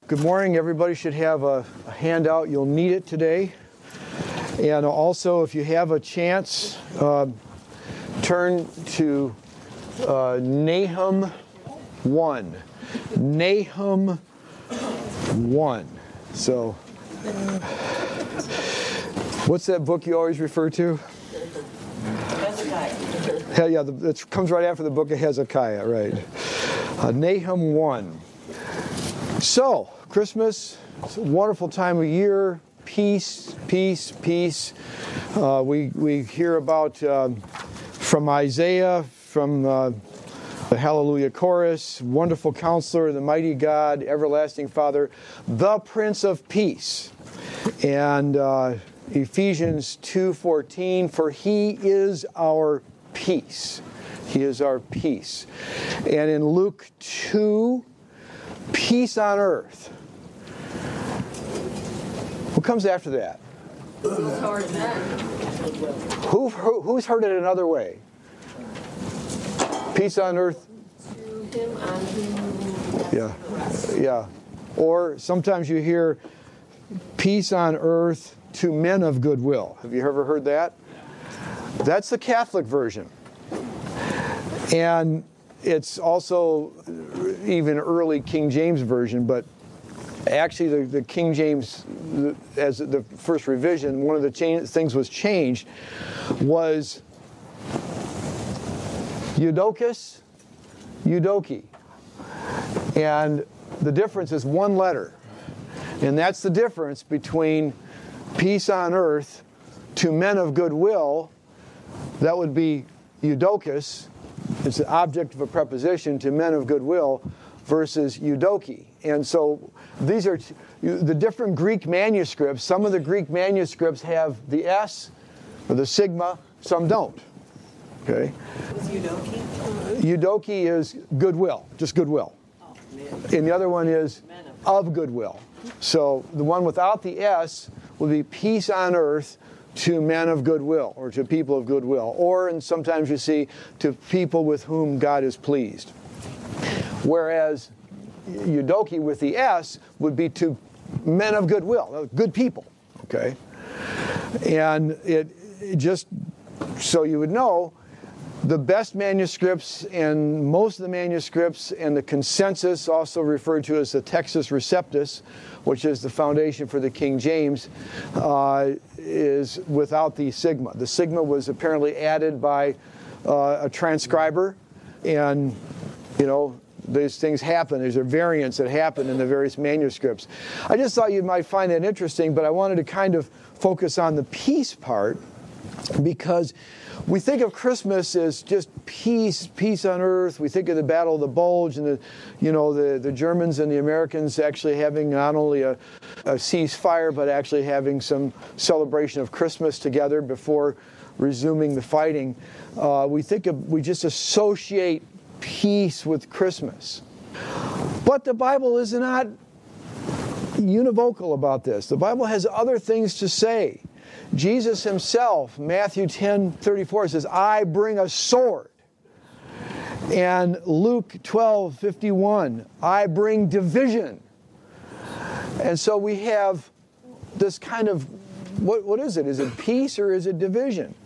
Good morning. Everybody should have a handout. You'll need it today. And also, if you have a chance, turn to Nahum 1. Nahum 1. So, what's that book you always refer to? Hezekiah. Yeah, it comes right after the book of Hezekiah, right. Nahum 1. So, Christmas, it's a wonderful time of year. Peace, peace, peace. We hear about from Isaiah, from the Hallelujah Chorus, Wonderful Counselor, the Mighty God, Everlasting Father, the Prince of Peace. And Ephesians 2:14, for He is our peace. He is our peace. And in Luke 2, peace on earth. What comes after that? Who's heard it another way? Peace on earth. Yeah. Or sometimes you hear peace on earth to men of goodwill. Have you ever heard that? That's the Catholic version. And it's also even early King James version, but actually the King James, as the first revision, one of the things was changed was Eudokus, Eudoki. And the difference is one letter. And that's the difference between peace on earth to men of goodwill. That would be Eudokus. It's the object of a preposition to men of goodwill versus Eudoki. And so these are the different Greek manuscripts. Some of the Greek manuscripts have the S or the sigma, some don't. Okay? What's Eudoki? Eudoki is goodwill, just goodwill. Oh, man. And the other one is of goodwill. So the one without the S will be peace on earth to men of goodwill, or to people of goodwill, or, and sometimes you see, to people with whom God is pleased. Whereas Eudoki with the S would be to men of goodwill, good people, okay? And it just, so you would know, the best manuscripts and most of the manuscripts and the consensus, also referred to as the Textus Receptus, which is the foundation for the King James, is without the sigma. The sigma was apparently added by a transcriber, and, you know, these things happen. There's a variance that happen in the various manuscripts. I just thought you might find that interesting, but I wanted to kind of focus on the peace part, because we think of Christmas as just peace, peace on earth. We think of the Battle of the Bulge and the Germans and the Americans actually having not only a ceasefire, but actually having some celebration of Christmas together before resuming the fighting. We just associate peace with Christmas. But the Bible is not univocal about this. The Bible has other things to say. Jesus himself, Matthew 10:34, says, I bring a sword. And Luke 12:51, I bring division. And so we have this kind of, what is it? Is it peace or is it division?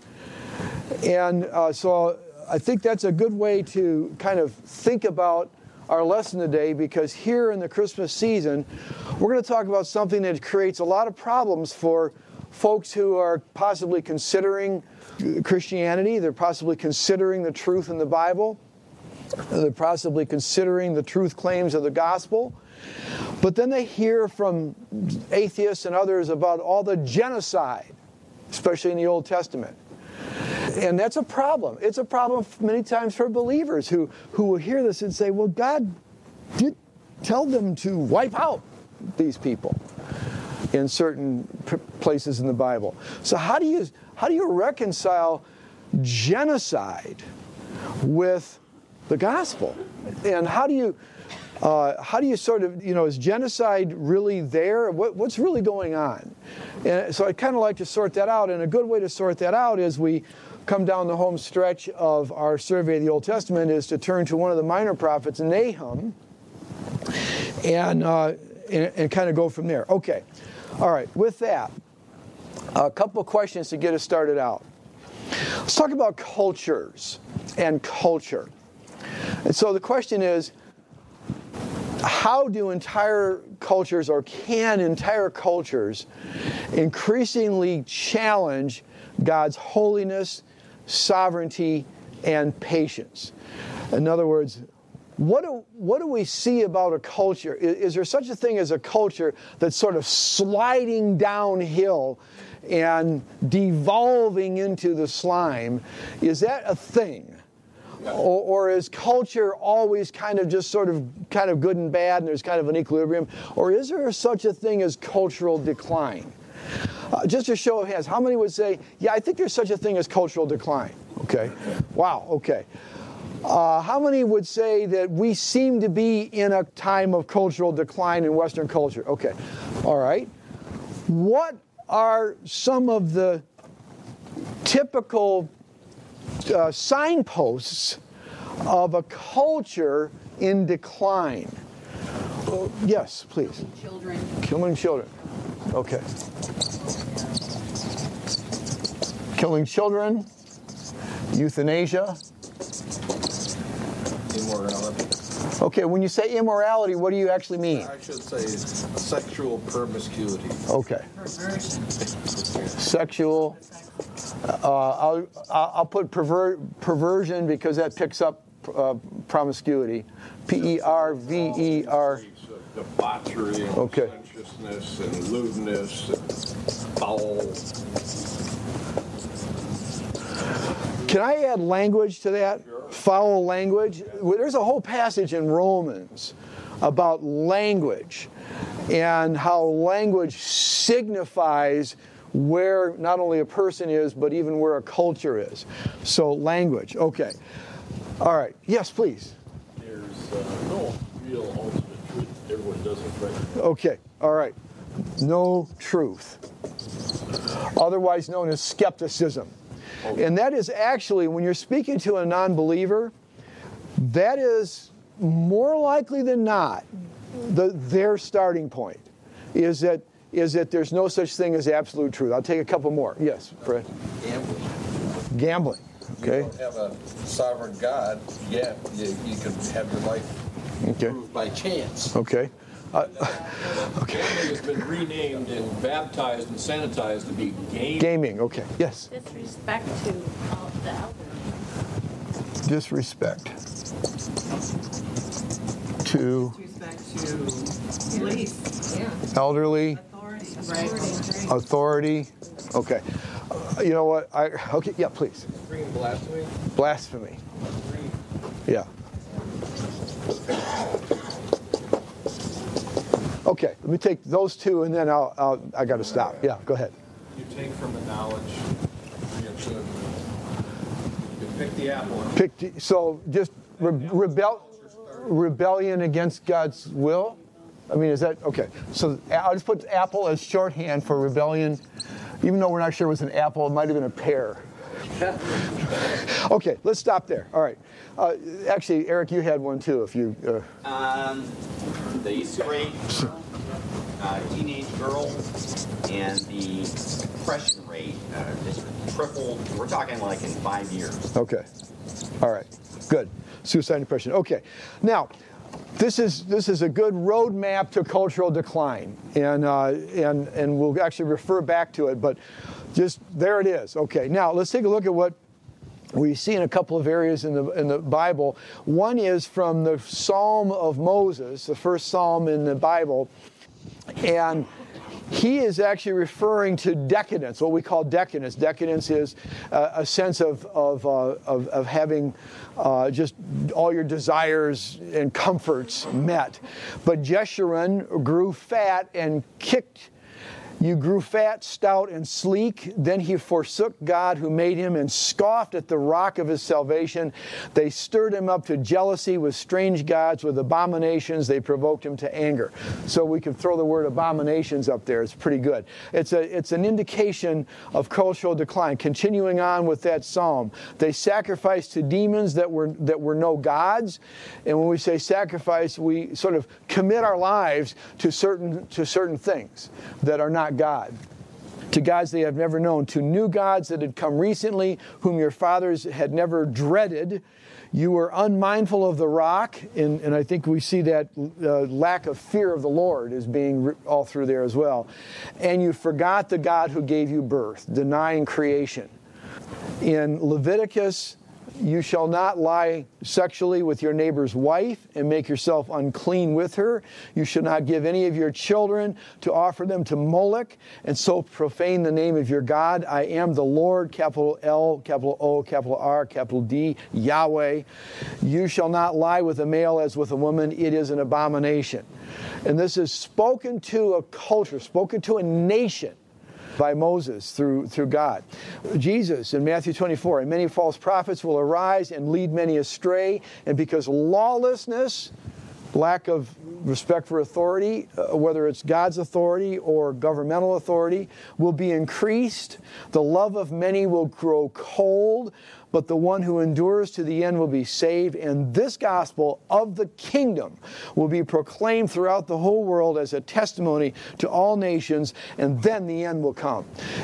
And so I think that's a good way to kind of think about our lesson today, because here in the Christmas season, we're going to talk about something that creates a lot of problems for folks who are possibly considering Christianity. They're possibly considering the truth in the Bible. They're possibly considering the truth claims of the gospel. But then they hear from atheists and others about all the genocide, especially in the Old Testament. And that's a problem. It's a problem many times for believers who will hear this and say, well, God did tell them to wipe out these people in certain places in the Bible. So how do you reconcile genocide with the gospel? And how do you sort of, is genocide really there? What's really going on? And so I'd kind of like to sort that out. And a good way to sort that out is we come down the home stretch of our survey of the Old Testament is to turn to one of the minor prophets, Nahum. And and kind of go from there. Okay. All right. With that, a couple of questions to get us started out. Let's talk about cultures and culture. And so the question is, how do entire cultures, or can entire cultures, increasingly challenge God's holiness, sovereignty, and patience? In other words, what do we see about a culture? Is there such a thing as a culture that's sort of sliding downhill and devolving into the slime? Is that a thing? Or is culture always kind of good and bad, and there's kind of an equilibrium? Or is there such a thing as cultural decline? Just a show of hands, how many would say, yeah, I think there's such a thing as cultural decline? Okay. Wow, okay. How many would say that we seem to be in a time of cultural decline in Western culture? Okay. All right. What are some of the typical signposts of a culture in decline? Yes, please. Children. Killing children. Okay. Killing children, euthanasia. Immorality. Okay, when you say immorality, what do you actually mean? I should say sexual promiscuity. Okay. Perversion. Sexual. I'll put perversion because that picks up promiscuity. P-E-R-V-E-R. Debauchery and Okay. licentiousness and lewdness and foul. Can I add language to that? Sure. Foul language. There's a whole passage in Romans about language and how language signifies where not only a person is, but even where a culture is. So language. Okay. All right. Yes, please. There's no real ultimate truth. Everyone does it right. Okay. All right. No truth. Otherwise known as skepticism. And that is actually, when you're speaking to a non-believer, that is more likely than not their starting point is that there's no such thing as absolute truth. I'll take a couple more. Yes, Fred. Gambling. Okay. You don't have a sovereign God, yet you can have your life proved by chance. Okay. Okay. It's been renamed and baptized and sanitized to be gaming. Gaming. Okay. Yes. Disrespect to the elders. Disrespect to Police. Yeah. elderly authority. Okay. You know what? Okay. Yeah. Please. Bringing blasphemy. Blasphemy. Yeah. Okay, let me take those two, and then I got to stop. Yeah, go ahead. You take from the knowledge. You pick the apple. So just rebellion against God's will. I mean, is that okay? So I'll just put apple as shorthand for rebellion, even though we're not sure it was an apple. It might have been a pear. Okay, let's stop there. All right. Actually, Eric, you had one too. If you. The straight teenage girl and the depression rate just tripled. We're talking like in 5 years. Okay. All right. Good. Suicide and depression. Okay. Now, this is a good roadmap to cultural decline, and we'll actually refer back to it. But just there it is. Okay. Now let's take a look at what we see in a couple of areas in the Bible. One is from the Psalm of Moses, the first psalm in the Bible, and he is actually referring to decadence, what we call decadence. Decadence is a sense of having just all your desires and comforts met. But Jeshurun grew fat and kicked You grew fat, stout, and sleek. Then he forsook God who made him and scoffed at the rock of his salvation. They stirred him up to jealousy with strange gods, with abominations. They provoked him to anger. So we could throw the word abominations up there. It's pretty good. It's an indication of cultural decline. Continuing on with that psalm, they sacrificed to demons that were no gods. And when we say sacrifice, we sort of commit our lives to certain things that are not God, to gods they have never known, to new gods that had come recently, whom your fathers had never dreaded. You were unmindful of the rock, and I think we see that lack of fear of the Lord as being all through there as well. And you forgot the God who gave you birth, denying creation. In Leviticus, you shall not lie sexually with your neighbor's wife and make yourself unclean with her. You shall not give any of your children to offer them to Moloch and so profane the name of your God. I am the Lord, capital L, capital O, capital R, capital D, Yahweh. You shall not lie with a male as with a woman. It is an abomination. And this is spoken to a culture, spoken to a nation by Moses through God. Jesus in Matthew 24, and many false prophets will arise and lead many astray, and because lawlessness, lack of respect for authority, whether it's God's authority or governmental authority, will be increased. The love of many will grow cold, but the one who endures to the end will be saved. And this gospel of the kingdom will be proclaimed throughout the whole world as a testimony to all nations, and then the end will come.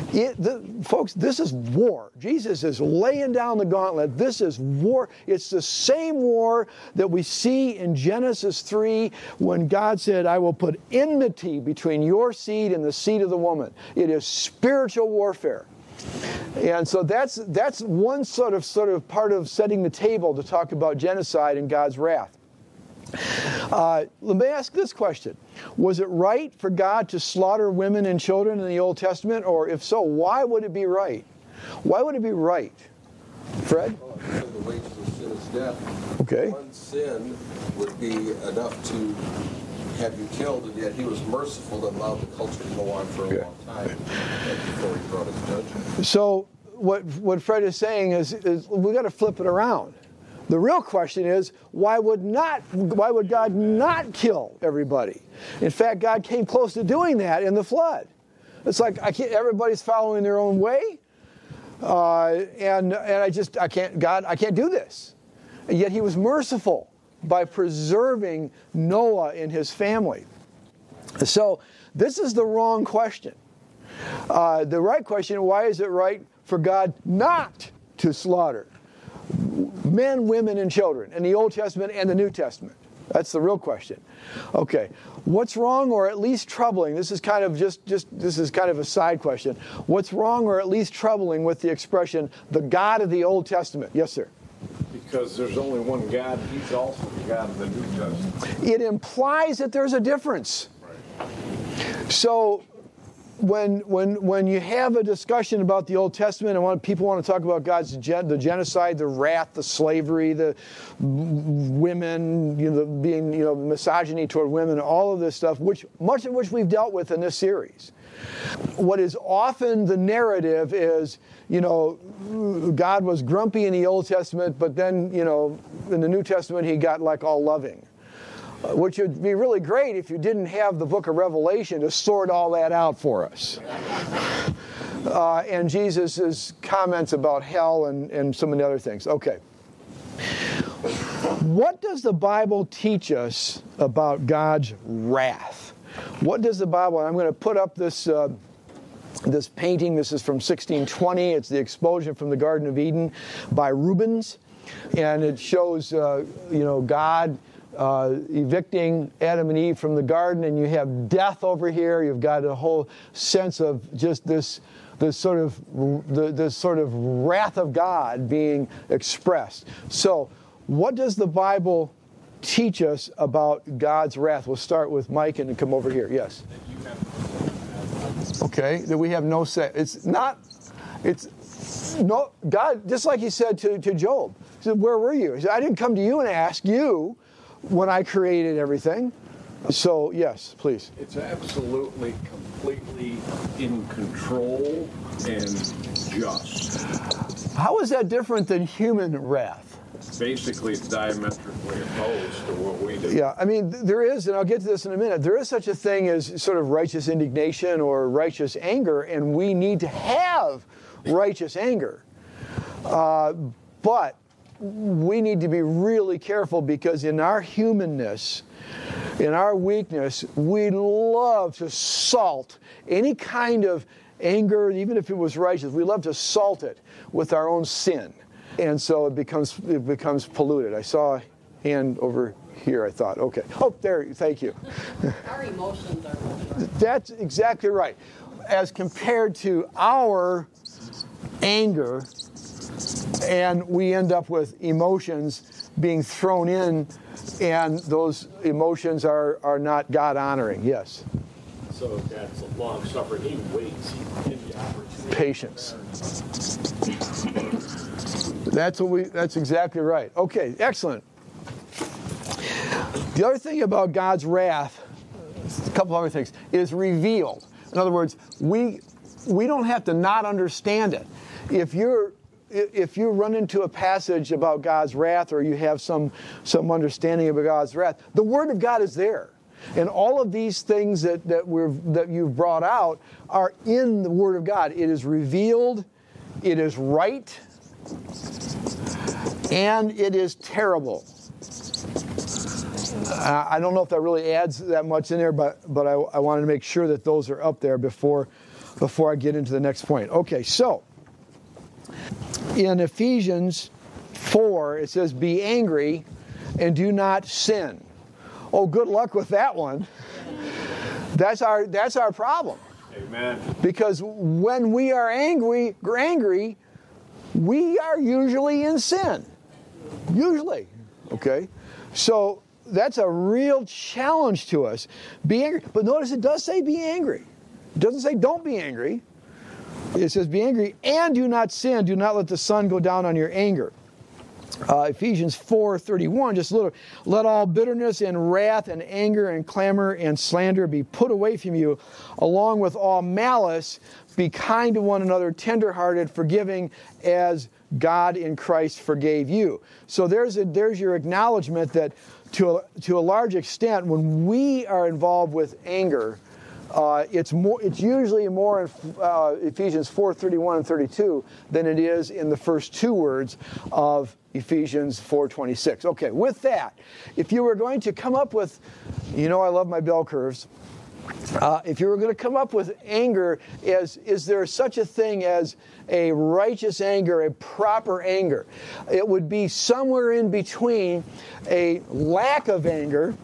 Folks, this is war. Jesus is laying down the gauntlet. This is war. It's the same war that we see in Genesis 3 when God said, I will put enmity between your seed and the seed of the woman. It is spiritual warfare. And so that's one sort of part of setting the table to talk about genocide and God's wrath. Let me ask this question. Was it right for God to slaughter women and children in the Old Testament? Or if so, why would it be right? Why would it be right? Fred? Well, because the wages of sin is death. Okay. One sin would be enough to have you killed, and yet he was merciful to allow the culture to go on for a long time before he brought his judgment. So what Fred is saying is we got to flip it around. The real question is, why would God not kill everybody? In fact, God came close to doing that in the flood. It's like everybody's following their own way, and I can't do this. And yet he was merciful by preserving Noah and his family. So this is the wrong question. The right question, why is it right for God not to slaughter men, women, and children in the Old Testament and the New Testament? That's the real question. Okay, what's wrong or at least troubling? This is kind of this is kind of a side question. What's wrong or at least troubling with the expression, the God of the Old Testament? Yes, sir. Because there's only one God. He's also the God of the New Testament. It implies that there's a difference. Right. So when you have a discussion about the Old Testament and people want to talk about the genocide, the wrath, the slavery, the women, being misogyny toward women, all of this stuff, much of which we've dealt with in this series. What is often the narrative is, God was grumpy in the Old Testament, but then, in the New Testament, he got like all loving. Which would be really great if you didn't have the book of Revelation to sort all that out for us. And Jesus' comments about hell and some of the other things. Okay. What does the Bible teach us about God's wrath? What does the Bible, I'm going to put up this painting. This is from 1620. It's the expulsion from the Garden of Eden by Rubens. And it shows, God evicting Adam and Eve from the garden, and you have death over here. You've got a whole sense of just this sort of wrath of God being expressed. So, what does the Bible teach us about God's wrath? We'll start with Mike and come over here. Yes. Okay, that we have no say. It's no God. Just like He said to Job. He said, "Where were you?" He said, "I didn't come to you and ask you when I created everything." So, yes, please. It's absolutely, completely in control and just. How is that different than human wrath? Basically, it's diametrically opposed to what we do. Yeah, I mean, there is, and I'll get to this in a minute, there is such a thing as sort of righteous indignation or righteous anger, and we need to have righteous anger. But we need to be really careful because in our humanness, in our weakness, we love to salt any kind of anger, even if it was righteous, we love to salt it with our own sin. And so it becomes polluted. I saw a hand over here, I thought. Okay. Oh, there, thank you. Our emotions are That's exactly right. As compared to our anger, and we end up with emotions being thrown in, and those emotions are not God-honoring. Yes. So that's a long suffering. He waits. He gives the opportunity. Patience. That's exactly right. Okay, excellent. The other thing about God's wrath, a couple other things, is revealed. In other words, we don't have to not understand it. If you run into a passage about God's wrath, or you have some understanding of God's wrath, the Word of God is there. And all of these things that you've brought out are in the Word of God. It is revealed, it is right, and it is terrible. I don't know if that really adds that much in there, but I wanted to make sure that those are up there before I get into the next point. Okay, so in Ephesians 4, it says, "Be angry and do not sin." Oh, good luck with that one. That's our problem. Amen. Because when we are angry, we are usually in sin. Usually. Okay? So that's a real challenge to us. Be angry. But notice it does say be angry. It doesn't say don't be angry. It says be angry and do not sin. Do not let the sun go down on your anger. Ephesians 4:31, just a little. "Let all bitterness and wrath and anger and clamor and slander be put away from you, along with all malice. Be kind to one another, tenderhearted, forgiving, as God in Christ forgave you." So there's your acknowledgement that to a large extent, when we are involved with anger, it's usually more in Ephesians 4:31 and 32 than it is in the first two words of Ephesians 4:26. Okay, with that, if you were going to come up with, I love my bell curves. If you were going to come up with anger, is there such a thing as a righteous anger, a proper anger? It would be somewhere in between a lack of anger,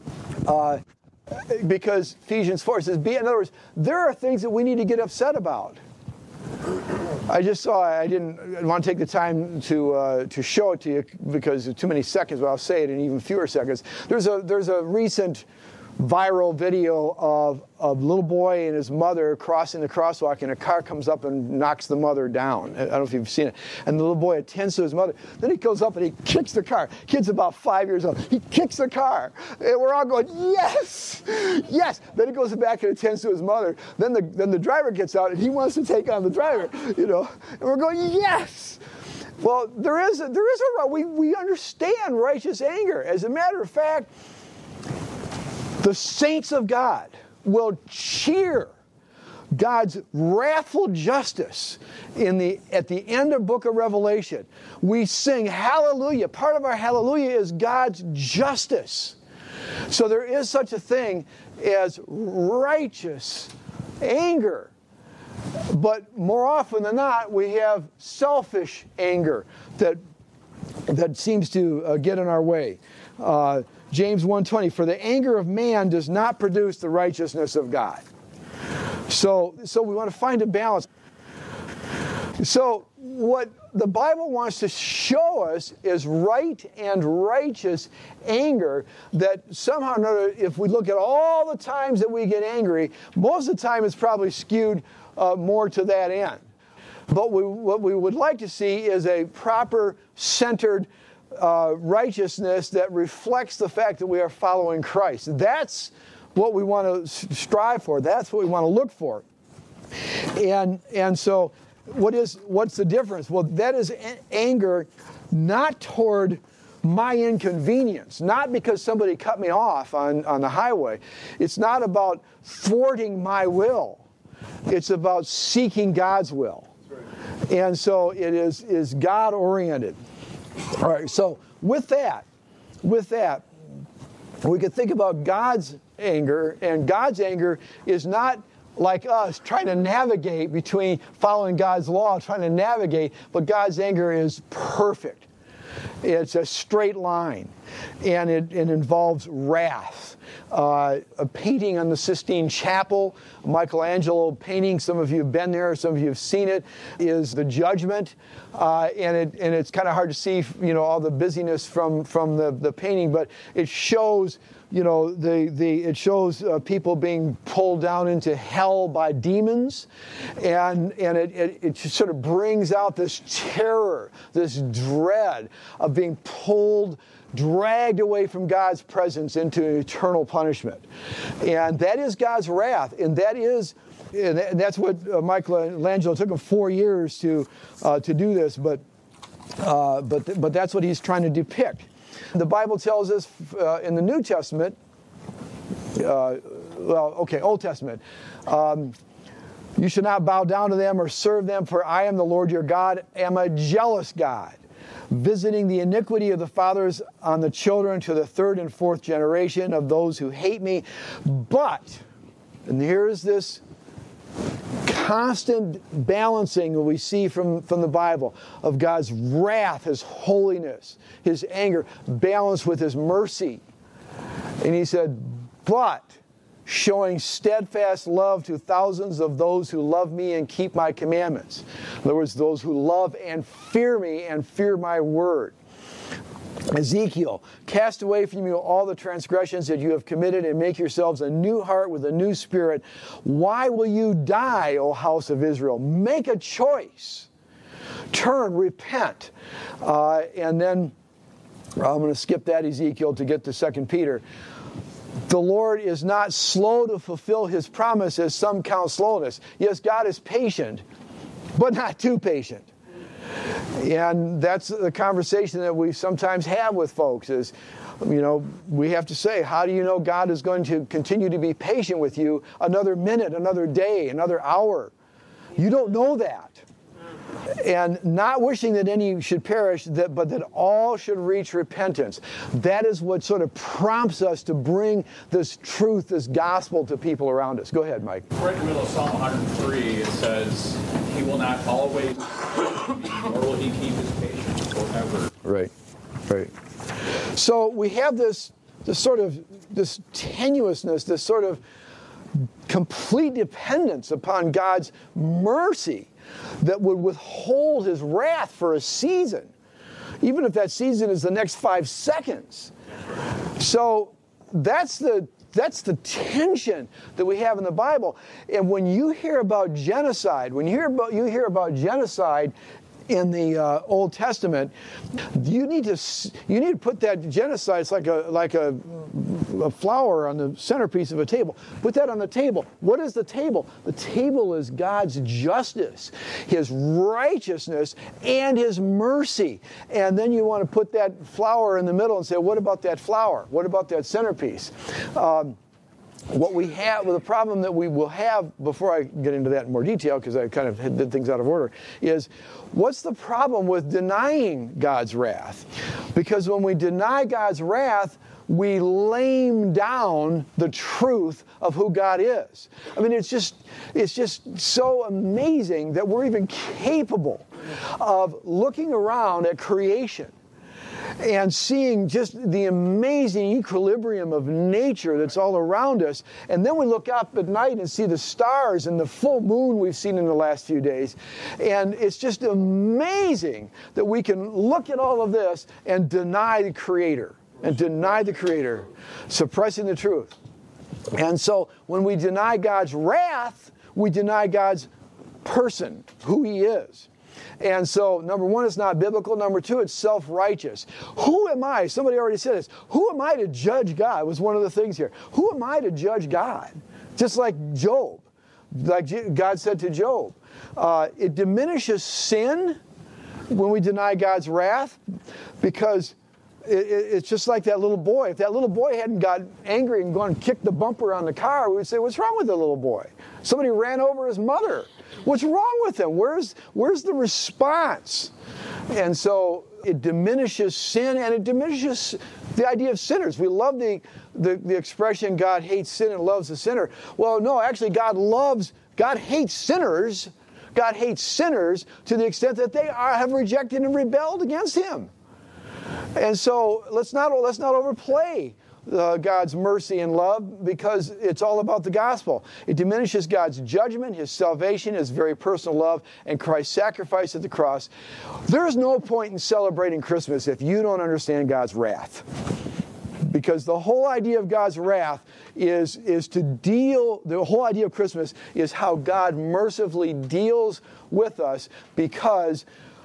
because Ephesians 4 says, in other words, there are things that we need to get upset about. I didn't want to take the time to show it to you because of too many seconds, but I'll say it in even fewer seconds. There's a recent viral video of a little boy and his mother crossing the crosswalk, and a car comes up and knocks the mother down. I don't know if you've seen it. And the little boy attends to his mother. Then he goes up and he kicks the car. Kid's about 5 years old. He kicks the car. And we're all going, yes! Yes! Then he goes back and attends to his mother. Then the driver gets out and he wants to take on the driver, And we're going, yes! Well, we understand righteous anger. As a matter of fact, the saints of God will cheer God's wrathful justice at the end of book of Revelation. We sing hallelujah. Part of our hallelujah is God's justice. So there is such a thing as righteous anger. But more often than not, we have selfish anger that seems to get in our way. James 1:20, "For the anger of man does not produce the righteousness of God." So we want to find a balance. So what the Bible wants to show us is right and righteous anger that somehow or another, if we look at all the times that we get angry, most of the time it's probably skewed more to that end. But what we would like to see is a proper, centered, righteousness that reflects the fact that we are following Christ. That's what we want to strive for. That's what we want to look for. And so what's the difference? Well, that is anger not toward my inconvenience, not because somebody cut me off on the highway. It's not about thwarting my will. It's about seeking God's will. And so it is God-oriented. All right, so with that, we could think about God's anger, and God's anger is not like us trying to navigate between following God's law, trying to navigate, but God's anger is perfect. It's a straight line, and it involves wrath. A painting on the Sistine Chapel, Michelangelo painting, some of you have been there, some of you have seen it, is the Judgment, and it's kind of hard to see, all the busyness from the painting, but it shows, it shows people being pulled down into hell by demons, and it sort of brings out this terror, this dread of being dragged away from God's presence into eternal punishment. And that is God's wrath, and that's what Michelangelo took him 4 years to do this, but that's what he's trying to depict. The Bible tells us in the New Testament, Old Testament, you should not bow down to them or serve them, for I am the Lord your God, am a jealous God, visiting the iniquity of the fathers on the children to the third and fourth generation of those who hate me. But, and here's this constant balancing that we see from the Bible of God's wrath, His holiness, His anger, balanced with His mercy. And He said, but showing steadfast love to thousands of those who love me and keep my commandments. In other words, those who love and fear me and fear my word. Ezekiel, cast away from you all the transgressions that you have committed and make yourselves a new heart with a new spirit. Why will you die, O house of Israel? Make a choice. Turn, repent. And then, I'm going to skip that Ezekiel to get to 2 Peter. The Lord is not slow to fulfill His promise, as some count slowness. Yes, God is patient, but not too patient. And that's the conversation that we sometimes have with folks is, we have to say, how do you know God is going to continue to be patient with you another minute, another day, another hour? You don't know that. And not wishing that any should perish, but that all should reach repentance. That is what sort of prompts us to bring this truth, this gospel to people around us. Go ahead, Mike. Right in the middle of Psalm 103, it says, He will not always, nor will He keep His patience forever. Right. So we have this tenuousness, this sort of complete dependence upon God's mercy that would withhold His wrath for a season, even if that season is the next 5 seconds. So that's the tension that we have in the Bible. And when you hear about genocide, in the Old Testament, you need to put that genocide. It's like a flower on the centerpiece of a table. Put that on the table. What is the table? The table is God's justice, His righteousness, and His mercy. And then you want to put that flower in the middle and say, what about that flower? What about that centerpiece? The problem that we will have, before I get into that in more detail, because I kind of did things out of order, is what's the problem with denying God's wrath? Because when we deny God's wrath, we lame down the truth of who God is. I mean, it's just so amazing that we're even capable of looking around at creation and seeing just the amazing equilibrium of nature that's all around us. And then we look up at night and see the stars and the full moon we've seen in the last few days. And it's just amazing that we can look at all of this and deny the Creator. Suppressing the truth. And so when we deny God's wrath, we deny God's person, who He is. And so, number one, it's not biblical. Number two, it's self-righteous. Who am I? Somebody already said this. Who am I to judge God? Was one of the things here. Who am I to judge God? Just like Job. Like God said to Job. It diminishes sin when we deny God's wrath, because it's just like that little boy. If that little boy hadn't got angry and gone and kicked the bumper on the car, we would say, what's wrong with the little boy? Somebody ran over his mother. What's wrong with him? Where's the response? And so it diminishes sin, and it diminishes the idea of sinners. We love the expression, God hates sin and loves the sinner. Well, no, actually God hates sinners. God hates sinners to the extent that they have rejected and rebelled against him. And so let's not overplay God's mercy and love, because it's all about the gospel. It diminishes God's judgment, his salvation, his very personal love, and Christ's sacrifice at the cross. There's no point in celebrating Christmas if you don't understand God's wrath. Because the whole idea of God's wrath is to deal, the whole idea of Christmas is how God mercifully deals with us, because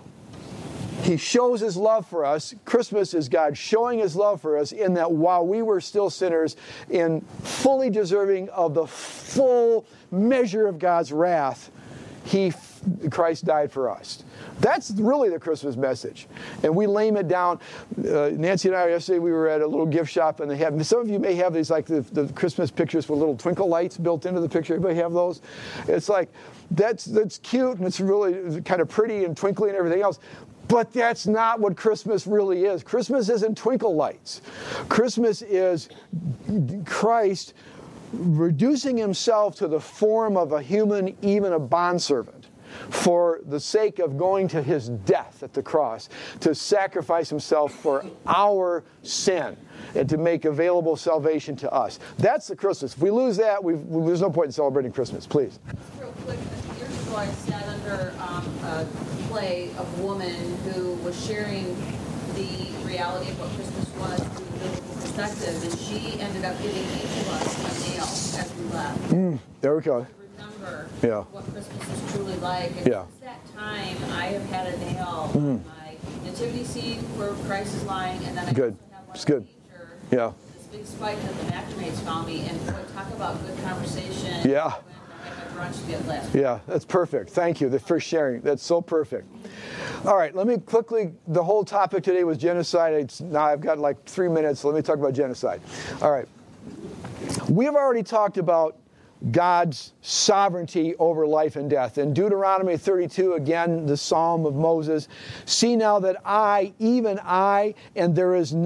he shows his love for us. Christmas is God showing his love for us in that while we were still sinners, in fully deserving of the full measure of God's wrath, Christ died for us. That's really the Christmas message. And we lame it down. Nancy and I, yesterday, we were at a little gift shop, and they have, some of you may have these, like the Christmas pictures with little twinkle lights built into the picture. Anybody have those? It's like, that's cute, and it's really kind of pretty and twinkly and everything else. But that's not what Christmas really is. Christmas isn't twinkle lights. Christmas is Christ reducing himself to the form of a human, even a bondservant, for the sake of going to his death at the cross, to sacrifice himself for our sin and to make available salvation to us. That's the Christmas. If we lose that, there's no point in celebrating Christmas. Please. Real quick, years ago I sat under a play of a woman who was sharing the reality of what Christmas was through the biblical perspective, and she ended up giving each of us a nail as we left. There we go. Remember what Christmas is truly like. And since that time, I have had a nail on my nativity scene where Christ is lying, and then I also have one it's good. feature, this big spike that the McNamara's found me, and boy, talk about good conversation. Yeah. Yeah, that's perfect. Thank you for sharing. That's so perfect. All right, let me quickly, the whole topic today was genocide. Now I've got like 3 minutes, so let me talk about genocide. All right. We have already talked about God's sovereignty over life and death. In Deuteronomy 32, again, the Psalm of Moses, see now that I, even I, am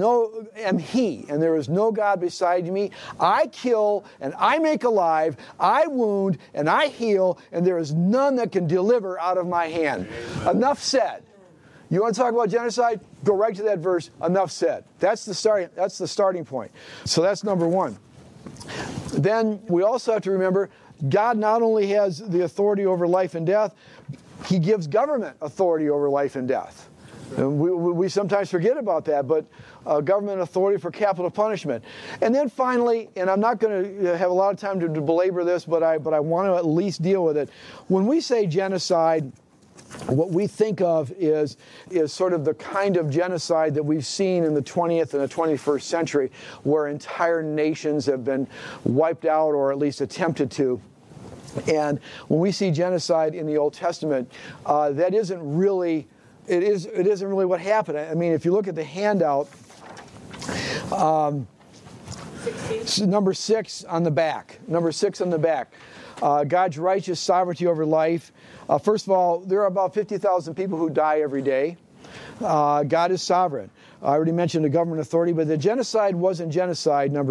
he, and there is no God beside me. I kill and I make alive, I wound and I heal, and there is none that can deliver out of my hand. Enough said. You want to talk about genocide? Go right to that verse, enough said. That's the starting point. So that's number one. Then we also have to remember, God not only has the authority over life and death, he gives government authority over life and death. And we sometimes forget about that, but government authority for capital punishment. And then finally, and I'm not going to have a lot of time to belabor this, but I want to at least deal with it. When we say genocide, what we think of is sort of the kind of genocide that we've seen in the 20th and the 21st century, where entire nations have been wiped out or at least attempted to. And when we see genocide in the Old Testament, that isn't really what happened. I mean, if you look at the handout, number 6 on the back. Number 6 on the back. God's righteous sovereignty over life. First of all, there are about 50,000 people who die every day. God is sovereign. I already mentioned the government authority, but the genocide wasn't genocide, number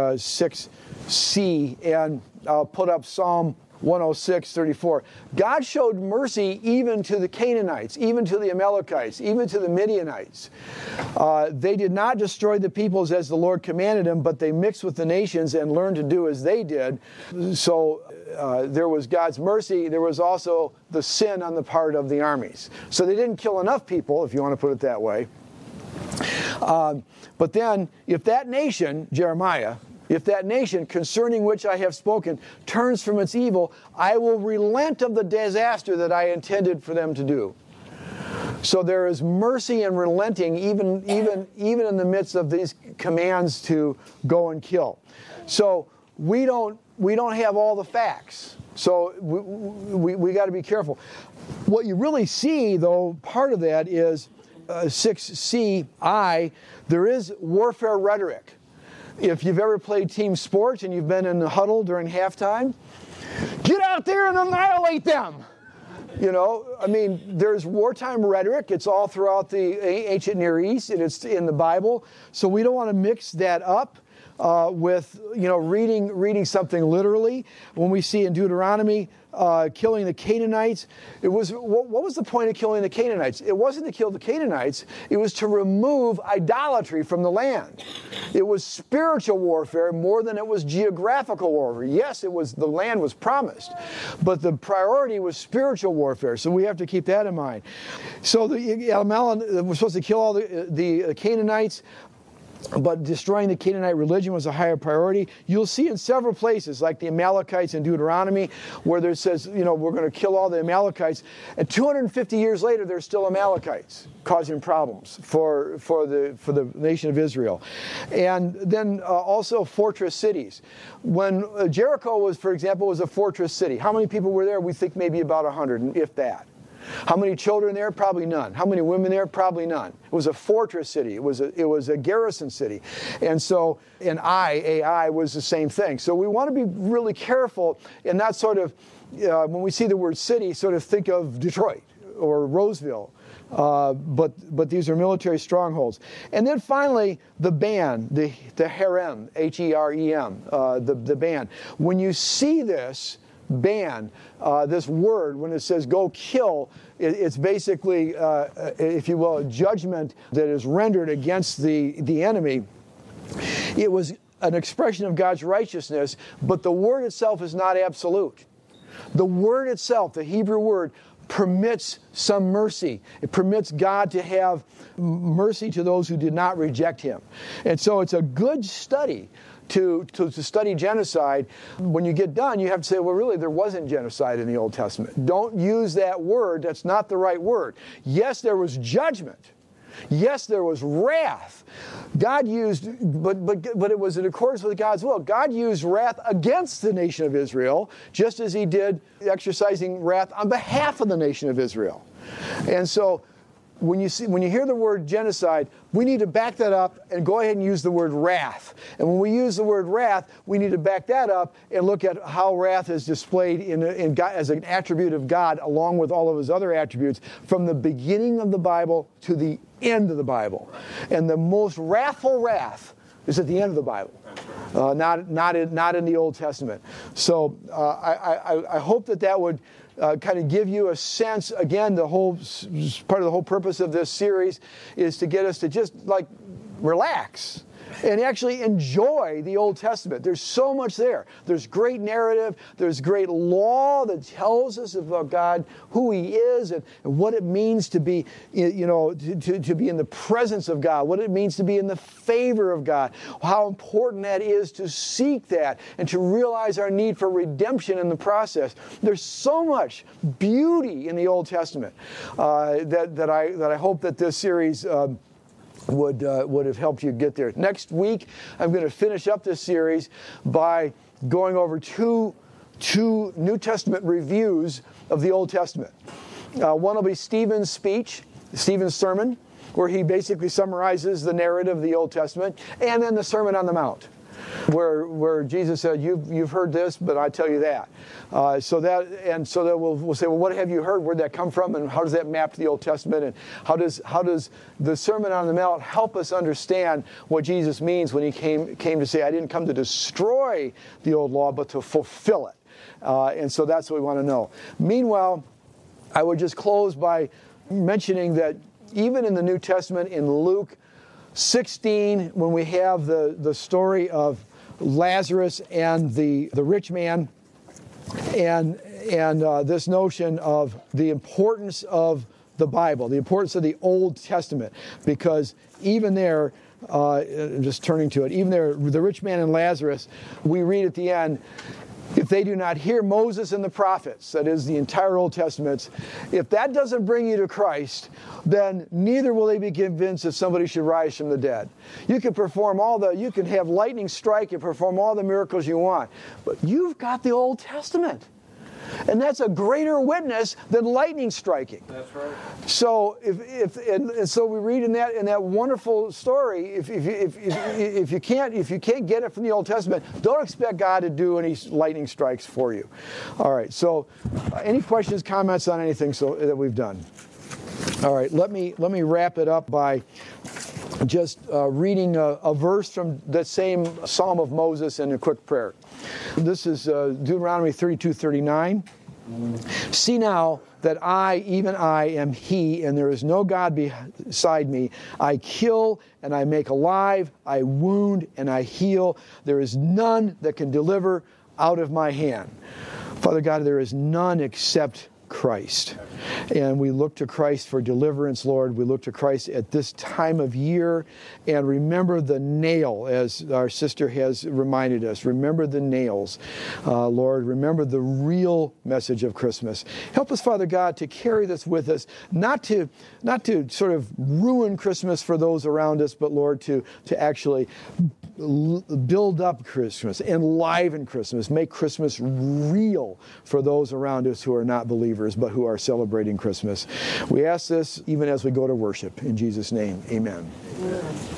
6C, and I'll put up Psalm 106:34. God showed mercy even to the Canaanites, even to the Amalekites, even to the Midianites. They did not destroy the peoples as the Lord commanded them, but they mixed with the nations and learned to do as they did. So there was God's mercy. There was also the sin on the part of the armies. So they didn't kill enough people, if you want to put it that way. But then, if that nation, Jeremiah, if that nation concerning which I have spoken turns from its evil, I will relent of the disaster that I intended for them to do. So there is mercy and relenting even in the midst of these commands to go and kill. So we don't have all the facts. So we got to be careful. What you really see, though, part of that is 6CI, there is warfare rhetoric. If you've ever played team sports and you've been in the huddle during halftime, get out there and annihilate them. There's wartime rhetoric. It's all throughout the ancient Near East, and it's in the Bible. So we don't want to mix that up with reading something literally. When we see in Deuteronomy killing the Canaanites, what was the point of killing the Canaanites? It wasn't to kill the Canaanites. It was to remove idolatry from the land. It was spiritual warfare more than it was geographical warfare. Yes, the land was promised, but the priority was spiritual warfare. So we have to keep that in mind. So the Amalek was supposed to kill all the Canaanites, but destroying the Canaanite religion was a higher priority. You'll see in several places, like the Amalekites in Deuteronomy, where it says, we're going to kill all the Amalekites. And 250 years later, there's still Amalekites causing problems for the nation of Israel. And then also fortress cities. When Jericho was, for example, was a fortress city, how many people were there? We think maybe about 100, if that. How many children there? Probably none. How many women there? Probably none. It was a fortress city. It was a garrison city. And so, AI was the same thing. So we want to be really careful and not sort of, when we see the word city, sort of think of Detroit or Roseville. But these are military strongholds. And then finally, the ban, the herem, H-E-R-E-M, the ban. When you see this ban, this word, when it says go kill, it's basically, if you will, a judgment that is rendered against the enemy. It was an expression of God's righteousness, but the word itself is not absolute. The word itself, the Hebrew word, permits some mercy. It permits God to have mercy to those who did not reject him. And so it's a good study to study genocide. When you get done, you have to say, well, really, there wasn't genocide in the Old Testament. Don't use that word. That's not the right word. Yes, there was judgment. Yes, there was wrath. God used, but it was in accordance with God's will. God used wrath against the nation of Israel, just as he did exercising wrath on behalf of the nation of Israel. And so, when you hear the word genocide, we need to back that up and go ahead and use the word wrath. And when we use the word wrath, we need to back that up and look at how wrath is displayed in God, as an attribute of God, along with all of his other attributes, from the beginning of the Bible to the end of the Bible. And the most wrathful wrath is at the end of the Bible, not in the Old Testament. So I hope that would kind of give you a sense. Again, the whole part of the whole purpose of this series is to get us to just relax and actually enjoy the Old Testament. There's so much there. There's great narrative. There's great law that tells us about God, who he is, and what it means to be, to be in the presence of God, what it means to be in the favor of God, how important that is to seek that and to realize our need for redemption in the process. There's so much beauty in the Old Testament that I hope that this series would have helped you get there. Next week, I'm going to finish up this series by going over two New Testament reviews of the Old Testament. One will be Stephen's speech, Stephen's sermon, where he basically summarizes the narrative of the Old Testament, and then the Sermon on the Mount, where Jesus said, "You've heard this, but I tell you that." So that we'll say, well, what have you heard? Where'd that come from? And how does that map to the Old Testament? And how does the Sermon on the Mount help us understand what Jesus means when he came to say, "I didn't come to destroy the old law, but to fulfill it." And so that's what we want to know. Meanwhile, I would just close by mentioning that even in the New Testament, in Luke 16, when we have the story of Lazarus and the rich man, and this notion of the importance of the Bible, the importance of the Old Testament, because even there, just turning to it, even there, the rich man and Lazarus, we read at the end, if they do not hear Moses and the prophets, that is the entire Old Testament, if that doesn't bring you to Christ, then neither will they be convinced that somebody should rise from the dead. You can you can have lightning strike and perform all the miracles you want, but you've got the Old Testament. And that's a greater witness than lightning striking. That's right. So and so we read in that wonderful story. If you can't get it from the Old Testament, don't expect God to do any lightning strikes for you. All right. So, any questions, comments on anything that we've done? All right. Let me wrap it up by just reading a verse from that same Psalm of Moses in a quick prayer. This is Deuteronomy 32:39. See now that I, even I, am He, and there is no God beside me. I kill and I make alive. I wound and I heal. There is none that can deliver out of my hand. Father God, there is none except Christ. And we look to Christ for deliverance, Lord. We look to Christ at this time of year. And remember the nail, as our sister has reminded us. Remember the nails, Lord. Remember the real message of Christmas. Help us, Father God, to carry this with us, not to sort of ruin Christmas for those around us, but, Lord, to actually build up Christmas, enliven Christmas, make Christmas real for those around us who are not believers, but who are celebrating Christmas. We ask this even as we go to worship. In Jesus' name, amen.